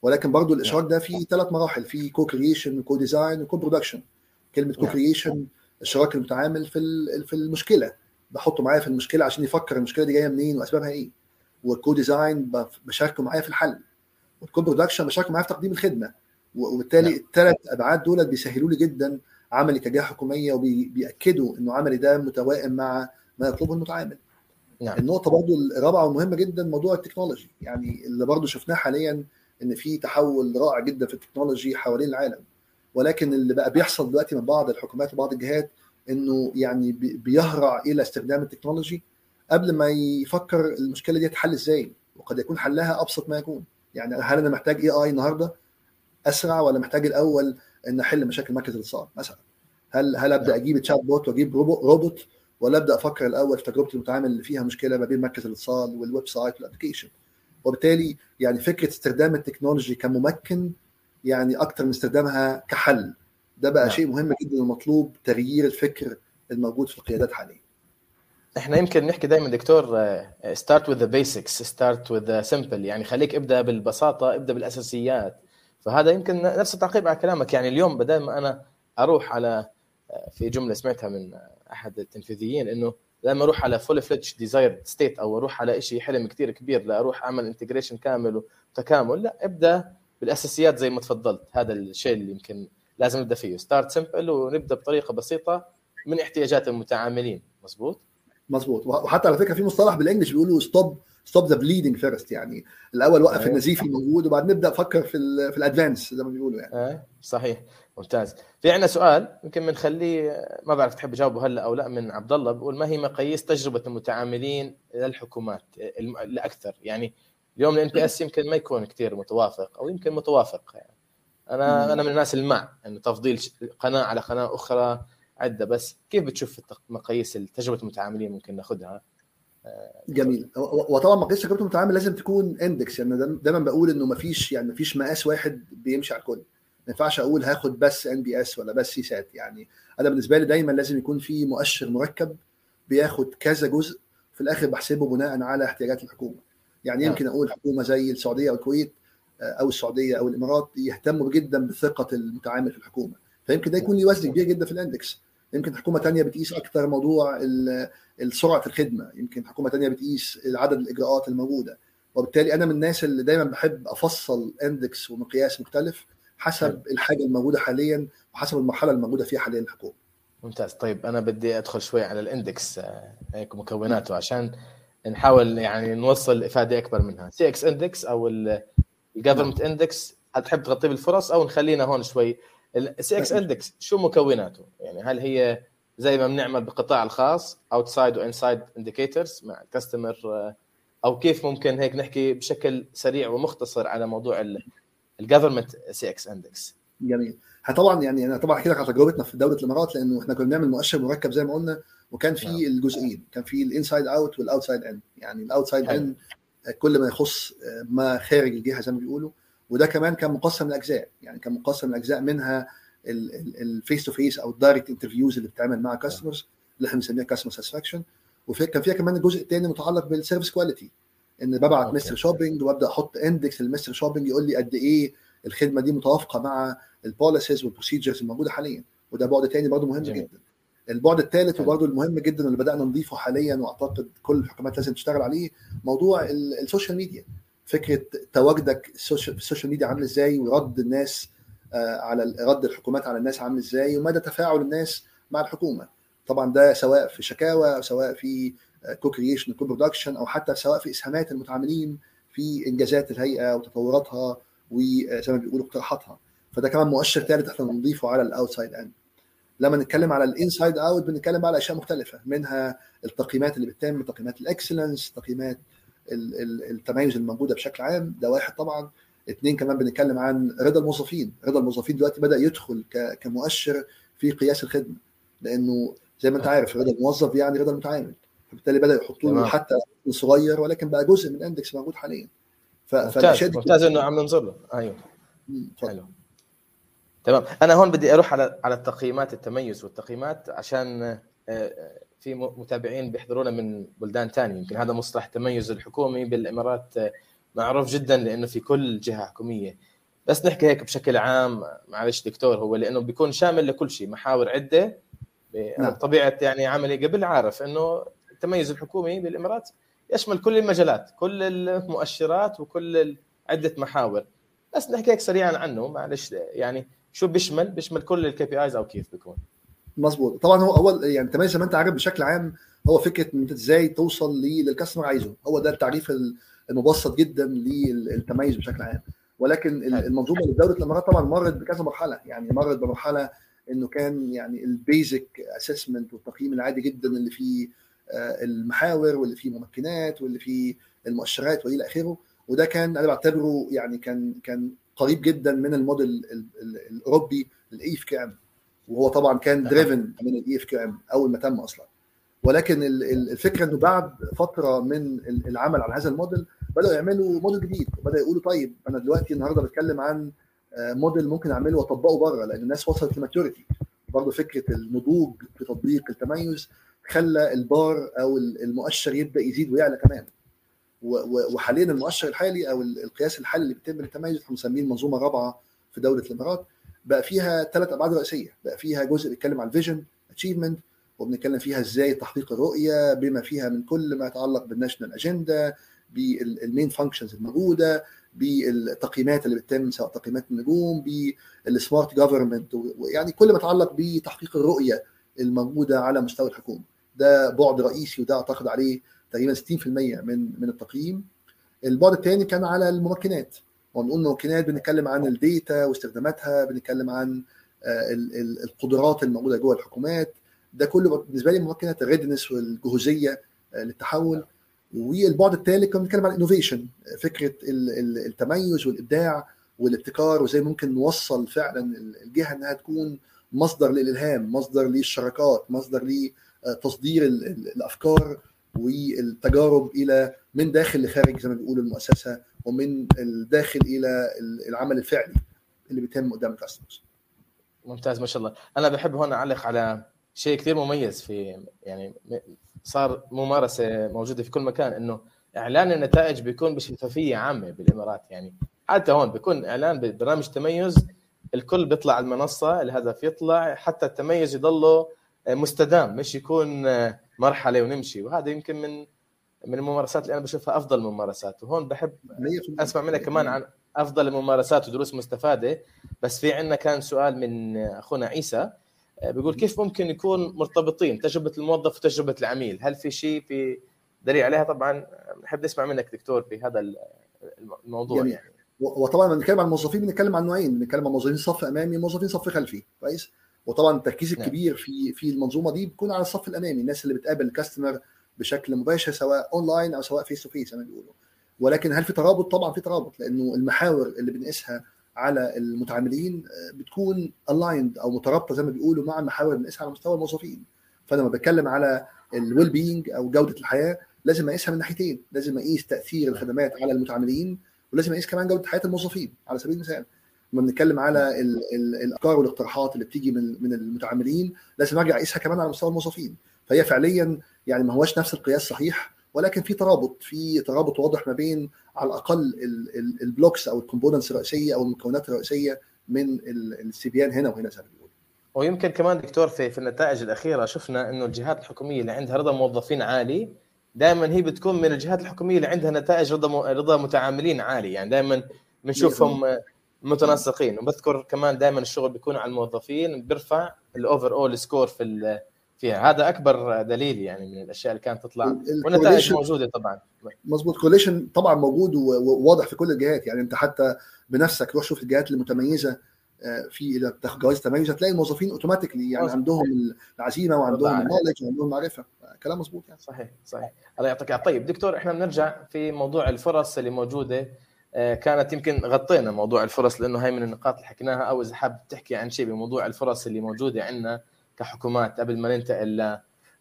ولكن برضو الاشراك ده فيه ثلاث مراحل، في كو كرييشن وكو ديزاين وكو برودكشن. كلمه كو كرييشن اشراك المتعامل في في المشكله، بحطه معايا في المشكله عشان يفكر المشكله دي جايه منين واسبابها ايه. والكو ديزاين بشاركه معايا في الحل. والكو برودكشن بشاركه معايا في تقديم الخدمه. وبالتالي الثلاث ابعاد دول بيسهلوا لي جدا عملي كجهه حكوميه، وبياكدوا انه عملي ده متوائم مع ما يطلبه المتعامل. نعم. النقطه برضو الرابعه والمهمه جدا موضوع التكنولوجي، يعني اللي برضو شفناه حاليا ان في تحول رائع جدا في التكنولوجي حوالين العالم، ولكن اللي بقى بيحصل دلوقتي من بعض الحكومات وبعض الجهات انه يعني بيهرع الى استخدام التكنولوجي قبل ما يفكر المشكله دي تحل ازاي، وقد يكون حلها ابسط ما يكون. يعني هل انا محتاج اي اي النهارده اسرع، ولا محتاج الاول ان احل مشاكل مركز الاتصال مثلا؟ هل هل ابدا اجيب تشات بوت واجيب روبوت، ولا ابدا افكر الاول في تجربه المتعامل اللي فيها مشكله ما بين مركز الاتصال والويب سايت والابلكيشن؟ وبالتالي يعني فكره استخدام التكنولوجي كممكن يعني اكتر من استخدامها كحل، ده بقى نعم. شيء مهم جدا ومطلوب تغيير الفكر الموجود في القيادات حاليا. احنا يمكن نحكي دائما دكتور start with the basics, start with the simple، يعني خليك ابدا بالبساطه، ابدا بالاساسيات. فهذا يمكن نفس التعقيب على كلامك. يعني اليوم بدل ما انا اروح على، في جمله سمعتها من احد التنفيذيين انه لما اروح على full fledged desired state او اروح على شيء حلم كتير كبير لا اروح اعمل انتجريشن كامل وتكامل، لا ابدا بالاساسيات زي ما تفضلت. هذا الشيء اللي يمكن لازم نبدا فيه، start simple ونبدا بطريقه بسيطه من احتياجات المتعاملين. مظبوط مظبوط. وحتى على فكره في مصطلح بالانجلش بيقولوا ستوب ستوب ذا بليدنج فيرست، يعني الاول وقف النزيف الموجود وبعد نبدا نفكر في ال في الادفانس زي ما بيقولوا يعني. اه صحيح، ممتاز. في عندنا سؤال يمكن بنخليه، ما بعرف تحب تجاوبه هلا او لا، من عبد الله بيقول ما هي مقاييس تجربه المتعاملين للحكومات الاكثر؟ يعني اليوم الان بي اس يمكن ما يكون كثير متوافق او يمكن متوافق. يعني انا مم. انا من الناس اللي مع انه تفضيل قناه على قناه اخرى عده، بس كيف بتشوف مقاييس تجربه المتعاملين ممكن ناخذها؟ جميل. وطبعا مقاييس تجربه المتعامل لازم تكون اندكس، يعني دايما بقول انه مفيش يعني مفيش مقاس واحد بيمشي على الكل. ما ينفعش اقول هاخد بس ان بي اس ولا بس سي سات. يعني انا بالنسبه لي دايما لازم يكون في مؤشر مركب بياخد كذا جزء، في الاخر بحسبه بناء على احتياجات الحكومه. يعني يمكن اقول حكومه زي السعوديه او الكويت او السعوديه او الامارات يهتموا جدا بثقه المتعامل في الحكومه، فيمكن ده يكون له وزن كبير جدا في الاندكس. يمكن حكومه ثانيه بتقيس اكثر موضوع السرعه الخدمه، يمكن حكومه ثانيه بتقيس عدد الاجراءات الموجوده. وبالتالي انا من الناس اللي دايما بحب افصل اندكس ومقياس مختلف حسب الحاجه الموجوده حاليا وحسب المرحله الموجوده فيها حاليا الحكومه. ممتاز. طيب انا بدي ادخل شوي على الاندكس هيك مكوناته عشان نحاول يعني نوصل افاده اكبر منها. سي اكس اندكس او الجفرمنت اندكس، هتحب تغطي بالفرص او نخلينا هون شوي؟ السي اكس اندكس شو مكوناته؟ يعني هل هي زي ما بنعمل بالقطاع الخاص outside و inside indicators مع الكاستمر، او كيف ممكن هيك نحكي بشكل سريع ومختصر على موضوع الجفرمنت سي اكس اندكس؟ جميل. طبعا يعني انا طبعا احكي لك على تجربتنا في دوله الامارات، لانه احنا كنا بنعمل مؤشر مركب زي ما قلنا، وكان في نعم. الجزئين، كان في الانسايد اوت والاوتسايد ان. يعني الاوتسايد ان كل ما يخص ما خارج الجهه زي ما بيقولوا، وده كمان كان مقسم لاجزاء. يعني كان مقسم لاجزاء منها الفيس تو فيس او الدايركت انترفيوز اللي بتتعمل مع كاستمرز اللي احنا بنسميها كاستمر ساتسفاكشن، وكان فيها كمان الجزء الثاني متعلق بالسيرفيس كواليتي، ان ببعت مستر شوبينج وابدا احط اندكس للمستر شوبينج يقول لي قد ايه الخدمه دي متوافقه مع البوليسيز والبروسيجرز الموجوده حاليا. وده بعد ثاني برضه مهم جميل. جدا. البعد الثالث وبرضه المهم جدا اللي بدانا نضيفه حاليا واعتقد كل الحكومات لازم تشتغل عليه، موضوع السوشيال ميديا. فكره تواجدك في السوشيال ميديا عامل ازاي، ورد الناس على رد الحكومات على الناس عامل ازاي، ومدى تفاعل الناس مع الحكومه. طبعا ده سواء في شكاوى او سواء في كو كرييشن كو برودكشن او حتى سواء في اسهامات المتعاملين في انجازات الهيئه وتطوراتها وزي ما بيقولوا اقتراحاتها. فده كمان مؤشر ثالث احنا بنضيفه على الاوتسايد اند. لما نتكلم على الانسايد اوت بنتكلم على اشياء مختلفه، منها التقييمات اللي بتتم، تقييمات الاكسلنس، تقييمات التميز الموجوده بشكل عام، ده واحد طبعا. اثنين كمان بنتكلم عن رضا الموظفين. رضا الموظفين دلوقتي بدا يدخل كمؤشر في قياس الخدمه، لانه زي ما انت عارف رضا الموظف يعني رضا المتعامل، فبالتالي بدا يحطوا له حتى صغير ولكن بقى جزء من الاندكس موجود حاليا. ممتاز ممتاز انه عم ننظر له. ايوه حلو تمام. انا هون بدي اروح على على التقييمات، التميز والتقييمات، عشان في متابعين بيحضرونا من بلدان ثانيه. يمكن هذا مصطلح التميز الحكومي بالامارات معروف جدا لانه في كل جهه حكوميه بس نحكي هيك بشكل عام معلش دكتور، هو لانه بيكون شامل لكل شيء، محاور عده. انا نعم. بطبيعه يعني عملي قبل عارف انه التميز الحكومي بالامارات يشمل كل المجالات، كل المؤشرات، وكل عده محاور. بس نحكي هيك سريعا عنه معلش، يعني شو بيشمل بيشمل كل الكي بي ايز او كيف بيكون؟ مظبوط. طبعا هو اول يعني التميز زي ما انت عارف بشكل عام هو فكره ان انت ازاي توصل للكاستمر عايزه، هو ده التعريف المبسط جدا للتميز بشكل عام. ولكن المنظومه لدوله الامارات طبعا مرت بكذا مرحله، يعني مرت بمرحله انه كان يعني البيزك اسسمنت والتقييم العادي جدا اللي فيه المحاور واللي فيه ممكنات واللي فيه المؤشرات والى اخره، وده كان انا بعتبره يعني كان كان قريب جدا من الموديل الاوروبي الاي اف كي ام، وهو طبعا كان دريفن من الاي اف كي ام اول ما تم اصلا. ولكن الفكره انه بعد فتره من العمل على هذا الموديل بداوا يعملوا موديل جديد، وبدا يقولوا طيب انا دلوقتي النهارده بتكلم عن موديل ممكن اعمله واطبقه بره، لان الناس وصلت لماتوريتي. برضه فكره النضوج في تطبيق التميز خلى البار او المؤشر يبدا يزيد ويعلى كمان. وحاليا المؤشر الحالي او القياس الحالي اللي بيتم للتميز احنا مسميه المنظومه الرابعه في دوله الامارات، بقى فيها ثلاث ابعاد رئيسيه. بقى فيها جزء بيتكلم عن الفيجن اتشيفمنت، وبنتكلم فيها ازاي تحقيق الرؤيه بما فيها من كل ما يتعلق بالناشونال اجندا، بالمين فانكشنز الموجوده، بالتقييمات اللي بتتم سواء تقييمات النجوم، بالسمارت جوفرمنت، يعني كل ما يتعلق بتحقيق الرؤيه الموجوده على مستوى الحكومه. ده بعد رئيسي، وده اعتقد عليه تقريبا ستين بالمية من من التقييم. البعد الثاني كان على الممكنات، ونقول ممكنات بنتكلم عن الديتا واستخداماتها، بنتكلم عن القدرات الموجوده جوه الحكومات. ده كله بالنسبه لي ممكنات الريدنس والجهوزيه للتحول. والبعد الثالث كنا بنتكلم عن الانوفيشن، فكره التميز والابداع والابتكار، وازاي ممكن نوصل فعلا الجهه انها تكون مصدر للالهام، مصدر للشراكات، مصدر لتصدير الافكار والتجارب الى من داخل لخارج زي ما بيقولوا المؤسسه، ومن الداخل الى العمل الفعلي اللي بيتم قدام الكاستمرز. ممتاز ما شاء الله. انا بحب هون اعلق على شيء كثير مميز في يعني صار ممارسه موجوده في كل مكان، انه اعلان النتائج بيكون بشفافيه عامه بالامارات. يعني حتى هون بيكون اعلان ببرنامج تميز، الكل بيطلع على المنصه، الهدف يطلع حتى التميز يضله مستدام، مش يكون مرحله ونمشي. وهذا يمكن من من الممارسات اللي انا بشوفها افضل ممارسات. وهون بحب اسمع منك كمان عن افضل الممارسات ودروس مستفاده. بس في عندنا كان سؤال من اخونا عيسى بيقول كيف ممكن يكون مرتبطين تجربه الموظف وتجربه العميل؟ هل في شيء في دليل عليها؟ طبعا نحب نسمع منك دكتور في هذا الموضوع. جميل. يعني وطبعا لما بنتكلم عن الموظفين بنتكلم عن نوعين، بنتكلم عن موظفين صف امامي وموظفين صف خلفي، كويس. وطبعا التركيز الكبير في في المنظومه دي بيكون على الصف الامامي، الناس اللي بتقابل الكاستمر بشكل مباشر سواء اونلاين او سواء فيس تو فيس زي ما بيقولوا. ولكن هل في ترابط؟ طبعا في ترابط، لانه المحاور اللي بنقيسها على المتعاملين بتكون الايند او مترابطه زي ما بيقولوا مع المحاور اللي بنقيسها على مستوى الموظفين. فانا لما بتكلم على الويل بينج او جوده الحياه لازم اقيسها من ناحيتين، لازم اقيس تاثير الخدمات على المتعاملين، ولازم اقيس كمان جوده حياه الموظفين. على سبيل المثال لما بنتكلم على ال ال الافكار والاقتراحات اللي بتيجي من من المتعاملين لازم ارجع اقيسها كمان على مستوى الموظفين. فهي فعليا يعني ما هوش نفس القياس صحيح، ولكن في ترابط، في ترابط واضح ما بين على الاقل البلوكس او الكومبوننتس الرئيسيه او المكونات الرئيسيه من السي بي ان هنا وهنا زي ما بيقولوا. ويمكن كمان دكتور في في النتائج الاخيره شفنا انه الجهات الحكوميه اللي عندها رضا موظفين عالي دائما هي بتكون من الجهات الحكوميه اللي عندها نتائج رضا رضا متعاملين عالي. يعني دائما بنشوفهم متناسقين. وبذكر كمان دائما الشغل بيكون على الموظفين بيرفع الاوفر اول سكور في فيها. هذا اكبر دليل يعني من الاشياء اللي كانت تطلع، والنتائج موجوده طبعا. مظبوط. كورليشن طبعا موجود وواضح في كل الجهات. يعني انت حتى بنفسك روح شوف الجهات المتميزه في اذا بتاخد جوائز تميز هتلاقي الموظفين اوتوماتيكلي يعني عندهم العزيمه وعندهم النولج وعندهم المعرفه. كلام مظبوط يعني. صحيح صحيح. الله يعطيك. طيب دكتور احنا بنرجع في موضوع الفرص اللي موجوده. كانت يمكن غطينا موضوع الفرص لانه هاي من النقاط اللي حكيناها، او اذا حاب تحكي عن شيء بموضوع الفرص اللي موجوده عندنا كحكومات قبل ما ننتقل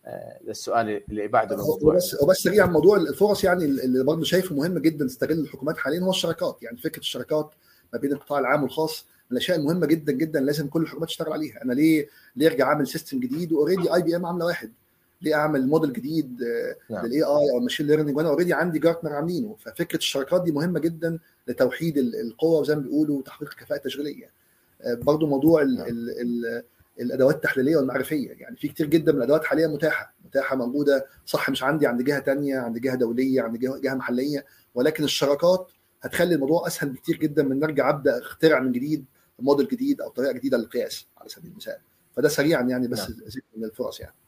للسؤال اللي بعده الموضوع. وبس وبس سريعا موضوع الفرص يعني اللي برضه شايفه مهم جدا تستغل الحكومات حاليا هو الشراكات. يعني فكره الشراكات ما بين القطاع العام والخاص من الاشياء المهمه جدا جدا لازم كل الحكومات تشتغل عليها. انا ليه ليه ارجع اعمل سيستم جديد واوريدي اي بي ام عامله واحد؟ ليه اعمل موديل جديد نعم. للاي اي او الماشين ليرنينج وانا اوريدي عندي جارتنر عاملينه؟ ففكره الشراكات دي مهمه جدا لتوحيد القوه وزي ما بيقولوا وتحقيق الكفاءه التشغيليه. برضو موضوع ال نعم. ال ال الادوات التحليليه والمعرفيه، يعني في كتير جدا من الادوات حاليا متاحه متاحه موجوده صح، مش عندي عند جهه تانية، عند جهه دوليه، عند جهه جهة محليه، ولكن الشراكات هتخلي الموضوع اسهل بكتير جدا من نرجع ابدا اخترع من جديد موديل جديد او طريقه جديده للقياس على سبيل المثال. فده سريعا يعني بس نعم. زيد من الفرص يعني.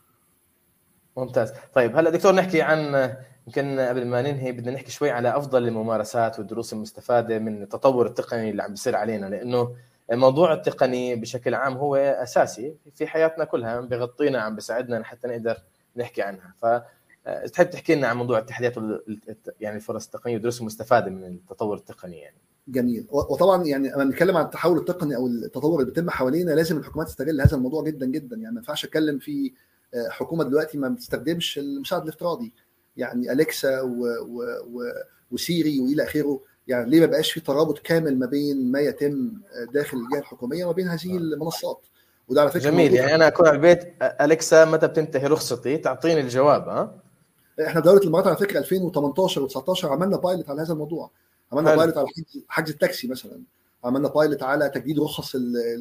ممتاز. طيب هلا دكتور نحكي عن، يمكن قبل ما ننهي بدنا نحكي شوي على افضل الممارسات والدروس المستفاده من التطور التقني اللي عم بيصير علينا، لانه الموضوع التقني بشكل عام هو اساسي في حياتنا كلها، بغطينا، عم بيساعدنا حتى نقدر نحكي عنها. فتحب تحكي لنا عن موضوع التحديات يعني الفرص التقنيه والدروس المستفاده من التطور التقني يعني؟ جميل. وطبعا يعني لما نتكلم عن التحول التقني او التطور اللي بيتم حوالينا لازم الحكومات تستغل هذا الموضوع جدا جدا. يعني ما ينفعش اتكلم في حكومه دلوقتي ما بتستخدمش المساعد الافتراضي، يعني اليكسا و... و... و... وسيري والى اخره. يعني ليه ما بقاش في ترابط كامل ما بين ما يتم داخل الجهه الحكوميه وما بين هذه المنصات؟ وده على فكره جميل. يعني انا اكون على البيت اليكسا متى بتنتهي رخصتي تعطيني الجواب. ها احنا دوله الامارات على فكره ألفين وثمانية عشر و19 عملنا بايلوت على هذا الموضوع. عملنا حلو. بايلوت على حجز التاكسي مثلا، عملنا بايلوت على تجديد رخص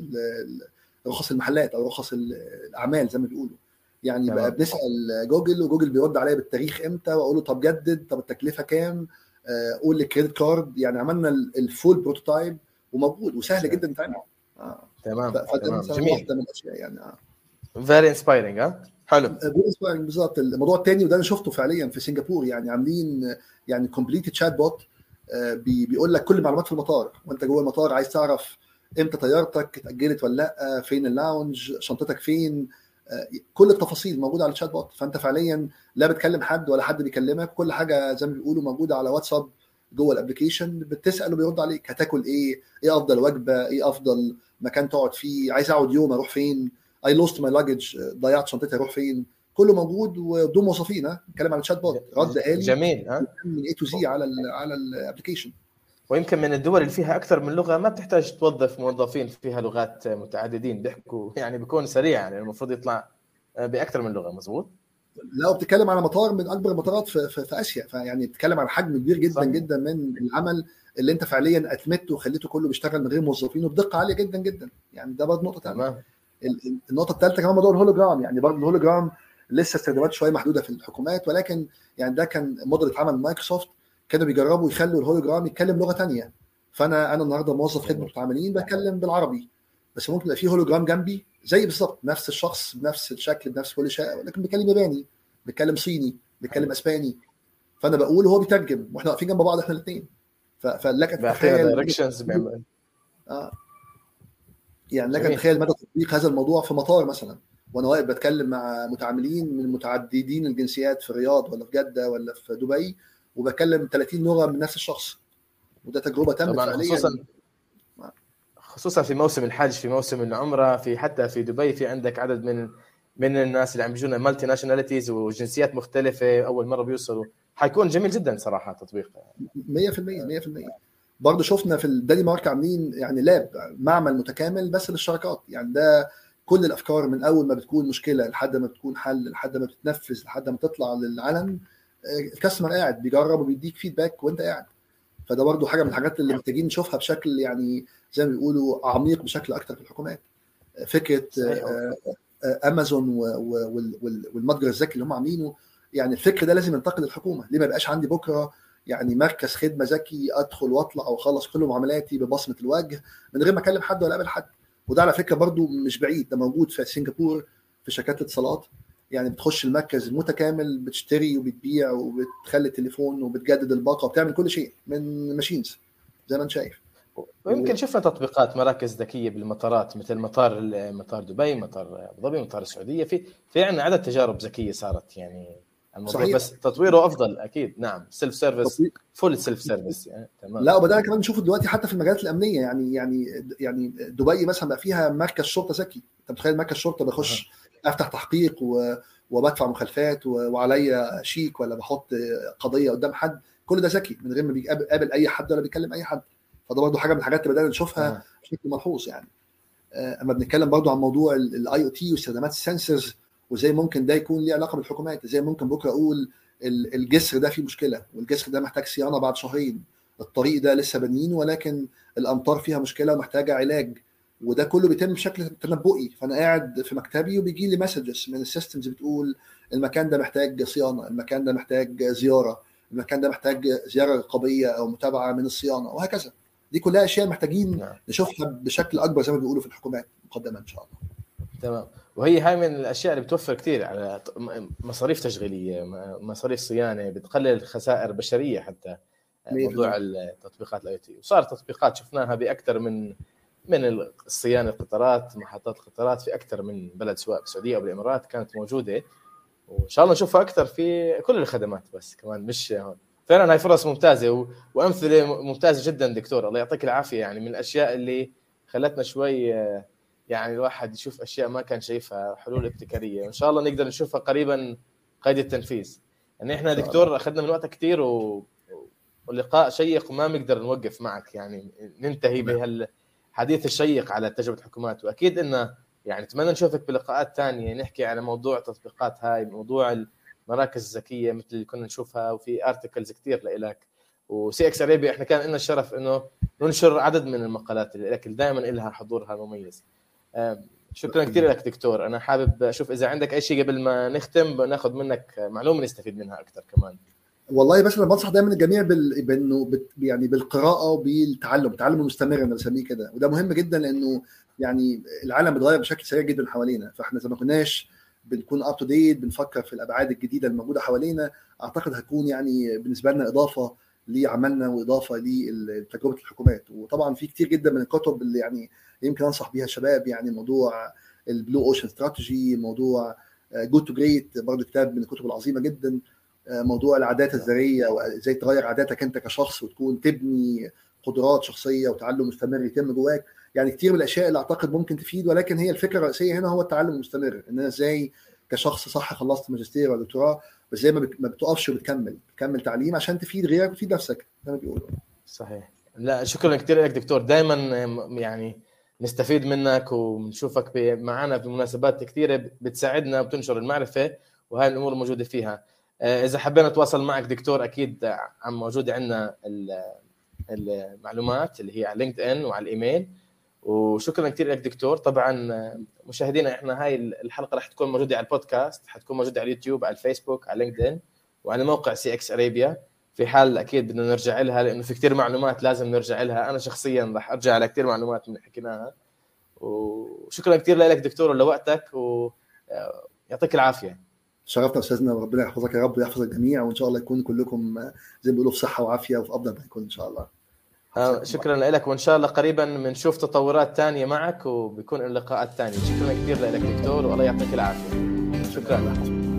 رخص المحلات او رخص الاعمال زي ما بيقولوا. يعني تمام. بقى بنسال جوجل وجوجل بيرد عليا بالتاريخ امتى، واقول له طب جدد، طب التكلفه كام، قول لي كريدت كارد. يعني عملنا الفول بروتوتايب وموجود وسهل جدا يتعمل. آه. تمام فده مثلا واحده من الاشياء يعني. اه فيري انسبايرنج. ها حلو بالظبط. الموضوع الثاني وده انا شفته فعليا في سنغافوره، يعني عاملين يعني كومبليت تشات بوت بيقول لك كل المعلومات في المطار، وانت جوه المطار عايز تعرف امتى طيارتك اتاجلت ولا لا، فين اللاونج، شنطتك فين، كل التفاصيل موجوده على الشات بوت. فانت فعليا لا بتكلم حد ولا حد بيكلمك، كل حاجه زي ما بيقولوا موجوده على واتساب جوه الابلكيشن. بتسال وبيرد عليك هتاكل ايه، ايه افضل وجبه، ايه افضل مكان تقعد فيه، عايز اقعد يوم اروح فين، اي لوست ماي لاجج، ضيعت شنطتي اروح فين، كله موجود وبدون موظفين. نتكلم على الشات بوت رد آلي جميل. ها من اي تو زي على ال على الابلكيشن. ويمكن من الدول اللي فيها اكثر من لغه ما بتحتاج توظف موظفين فيها لغات متعددين بيحكوا، يعني بيكون سريع، يعني المفروض يطلع باكثر من لغه. مظبوط. لو بتتكلم على مطار من اكبر المطارات في, في, في اسيا، فيعني بتتكلم عن حجم كبير جدا صح. جدا من العمل اللي انت فعليا اتمته وخليته كله بيشتغل من غير موظفين وبدقه عاليه جدا جدا. يعني ده برضه نقطه ثانيه. النقطه الثالثه كمان موضوع الهولوجرام. يعني برضه الهولوجرام لسه استخدامات شويه محدوده في الحكومات، ولكن يعني ده كان موديل اتعمل مايكروسوفت، كانوا بيجربوا يخلوا الهولوجرام يتكلم لغه ثانيه. فانا انا النهارده موظف خدمه متعاملين بتكلم بالعربي، بس ممكن يبقى في هولوجرام جنبي زي بالظبط نفس الشخص بنفس الشكل بنفس كل شيء، ولكن بيتكلم ياباني، بيتكلم صيني، بيتكلم اسباني. فانا بقول وهو بيترجم واحنا واقفين جنب بعض احنا الاثنين. فلك تتخيل اه يعني لك تتخيل مدى تطبيق هذا الموضوع في مطار مثلا، وانا واقف بتكلم مع متعاملين من متعددين الجنسيات في الرياض ولا في جده ولا في دبي، وبكلم ثلاثين لغه من نفس الشخص. وده تجربه تمت فعليا، خصوصا خصوصا في موسم الحج، في موسم العمره، في حتى في دبي في عندك عدد من من الناس اللي عم بيجونا مالتي ناشوناليتيز وجنسيات مختلفه، اول مره بيوصلوا. حيكون جميل جدا صراحه تطبيق مية في المية مية في المية. برضه شفنا في الدنمارك عاملين يعني لاب معمل متكامل بس للشراكات. يعني ده كل الافكار من اول ما بتكون مشكله لحد ما بتكون حل لحد ما بتتنفذ لحد ما تطلع للعلن، الكاستمر قاعد بيجرب وبيديك فيدباك وانت قاعد. فده برضه حاجه من الحاجات اللي محتاجين نشوفها بشكل يعني زي ما بيقولوا عميق بشكل اكتر في الحكومات. فكره امازون والمتجر الذكي اللي هم عاملينه، يعني الفكر ده لازم ينتقل للحكومه. ليه ما يبقاش عندي بكره يعني مركز خدمه ذكي ادخل واطلع واخلص كل معاملاتي ببصمه الوجه من غير ما اكلم حد ولا اقابل حد؟ وده على فكره برضو مش بعيد، ده موجود في سنغافوره في شركات الاتصالات. يعني بتخش المركز المتكامل، بتشتري وبتبيع وبتخلي التليفون وبتجدد الباقه وبتعمل كل شيء من ماشينز زي ما انت شايف. ويمكن شفنا تطبيقات مراكز ذكيه بالمطارات مثل مطار مطار دبي، مطار ابو ظبي، مطار السعوديه. في في عندنا عدد تجارب ذكيه صارت يعني الموضوع صحيح. بس تطويره افضل اكيد. نعم سيلف سيرفيس، فول سيلف سيرفيس يعني. تمام. لا وبدأنا كمان نشوفه دلوقتي حتى في المجالات الامنيه. يعني يعني يعني دبي مثلا بقى فيها مركز شرطه ذكي. انت متخيل مركز شرطه بخش أه. افتح تحقيق و... وبدفع مخالفات و... وعليا شيك ولا بحط قضيه قدام حد، كل ده ذكي من غير ما بيقابل اي حد ولا بيكلم اي حد. فده برضه حاجه من الحاجات اللي بدأنا نشوفها أه. بشكل ملحوظ. يعني اما بنتكلم برضه عن موضوع الاي او تي واستخدامات السنسورز وزي ممكن ده يكون ليه علاقه بالحكومات، زي ممكن بكره اقول الجسر ده فيه مشكله والجسر ده محتاج صيانه بعد شهرين، الطريق ده لسه بنين ولكن الامطار فيها مشكله ومحتاجه علاج، وده كله بيتم بشكل تنبؤي. فانا قاعد في مكتبي وبيجي لي مسجز من السيستمز بتقول المكان ده محتاج صيانه، المكان ده محتاج زياره، المكان ده محتاج زياره رقابيه او متابعه من الصيانه، وهكذا. دي كلها اشياء محتاجين نعم. نشوفها بشكل اكبر زي ما بيقولوا في الحكومات مقدما ان شاء الله. تمام. وهي هاي من الاشياء اللي بتوفر كثير على مصاريف تشغيليه، مصاريف صيانه، بتقلل خسائر البشريه حتى موضوع التطبيقات الاي تي. وصار تطبيقات شفناها باكثر من من الصيانه القطارات، محطات القطارات في اكثر من بلد، سواء بالسعوديه او بالامارات كانت موجوده، وان شاء الله نشوفها اكثر في كل الخدمات بس كمان مش هون. فعلا هاي فرص ممتازه و... وامثله ممتازه جدا دكتور، الله يعطيك العافيه. يعني من الاشياء اللي خلتنا شوي يعني الواحد يشوف اشياء ما كان شايفها، حلول ابتكاريه، وان شاء الله نقدر نشوفها قريبا قيد التنفيذ. يعني احنا دكتور اخذنا من وقتك كثير و... واللقاء شيق وما بنقدر نوقف معك، يعني ننتهي بهالحديث الشيق على تجربه الحكومات. واكيد انه يعني اتمنى نشوفك بلقاءات تانية نحكي على موضوع التطبيقات هاي، موضوع المراكز الذكيه مثل اللي كنا نشوفها، وفي ارتكلز كثير لإلك وسي اكس اريبيا. احنا كان لنا الشرف انه ننشر عدد من المقالات اللي لك دائما لها حضورها المميز. شكرا كثير لك دكتور. انا حابب اشوف اذا عندك اي شيء قبل ما نختم بناخذ منك معلومه نستفيد منها اكثر كمان. والله بس انا بنصح دايما الجميع بال... بانه بت... يعني بالقراءه وبالتعلم، التعلم المستمر انا بسميه كده، وده مهم جدا لانه يعني العالم بيتغير بشكل سريع جدا حوالينا، فاحنا اذا ما كناش بنكون اب تو ديت بنفكر في الابعاد الجديده الموجوده حوالينا، اعتقد هتكون يعني بالنسبه لنا اضافه لعملنا واضافه لتجربه الحكومات. وطبعا في كتير جدا من الكتب اللي يعني يمكن انصح بيها الشباب، يعني موضوع البلو اوشن استراتيجي، موضوع جود تو جريت برضه كتاب من الكتب العظيمه جدا، موضوع العادات الذريه وازاي تغير عاداتك انت كشخص وتكون تبني قدرات شخصيه وتعلم مستمر يتم جواك. يعني كتير من الاشياء اللي اعتقد ممكن تفيد، ولكن هي الفكره الرئيسيه هنا هو التعلم المستمر، ان انا ازاي كشخص صح خلصت ماجستير ولا دكتوراه بس زي ما ما بتقفش وبتكمل بتكمل تعليم عشان تفيد غيرك وتفيد نفسك زي ما بيقولوا. صحيح. لا شكرا كثير لك دكتور، دائما يعني نستفيد منك ونشوفك معنا في مناسبات كثيره بتساعدنا وبتنشر المعرفه، وهاي الامور موجوده فيها. اذا حبينا نتواصل معك دكتور اكيد عم موجوده عندنا المعلومات اللي هي على لينكد ان وعلى الايميل. وشكرا كثير لك دكتور. طبعا مشاهدينا احنا هاي الحلقه راح تكون موجوده على البودكاست، حتكون موجوده على اليوتيوب، على الفيسبوك، على لينكد ان، وعلى موقع سي اكس اريبيا. في حال اكيد بدنا نرجع لها لانه في كثير معلومات لازم نرجع لها، انا شخصيا راح ارجع على كثير معلومات من حكيناها. وشكرا كثير لك دكتور ولوقتك، ويعطيك العافيه. شرفتنا استاذنا، وربنا يحفظك يا رب ويحفظ الجميع، وان شاء الله يكون كلكم زي ما بيقولوا في صحه وعافيه وفي افضل ما يكون ان شاء الله. آه شكرا لك، وان شاء الله قريبا بنشوف تطورات تانية معك وبيكون اللقاءات تانية. شكرا كثير لك دكتور والله يعطيك العافيه. شكرا.